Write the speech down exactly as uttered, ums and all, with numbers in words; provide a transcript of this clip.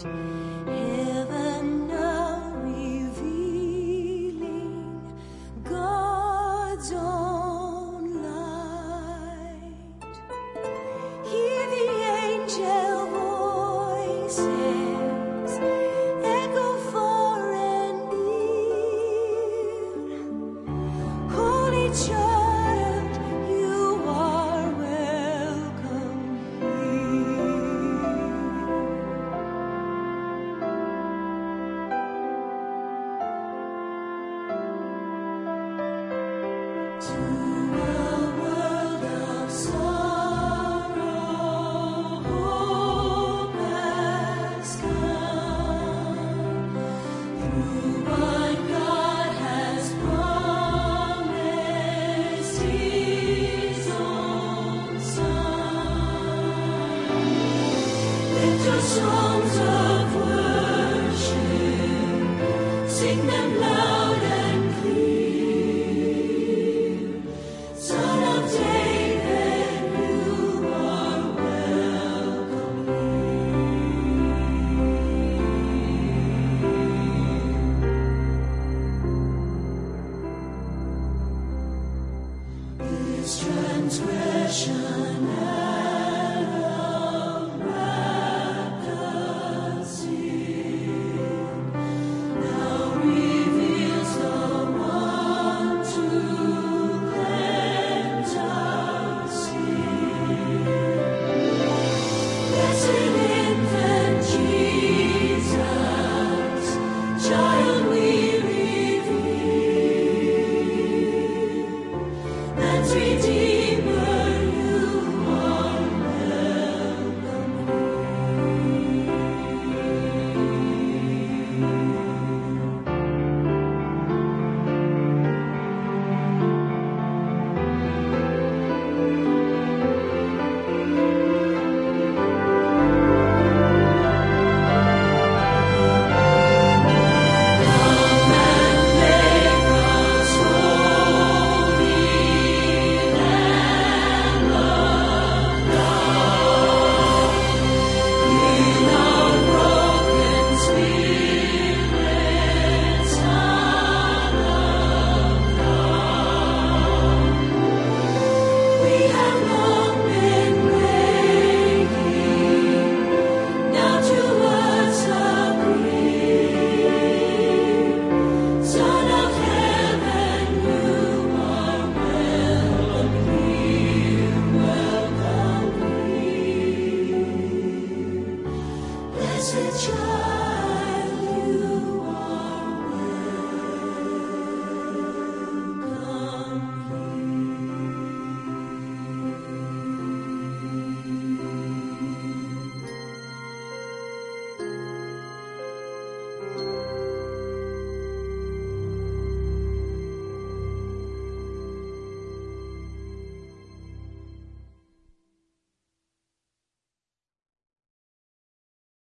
Heaven now revealing God's own light. Hear the angel voices echo far and near. Holy Child, you are welcome to a world of sorrow, hope has come through what God has promised, His own Son. Lift your songs of worship, sing them loud and clear. Son of David, you are welcome here. This transgression and wrapped us in now reveals the one to cleanse our sin. Blessed infant Jesus, child we revere, man's Redeemer, you are welcome Blessed child.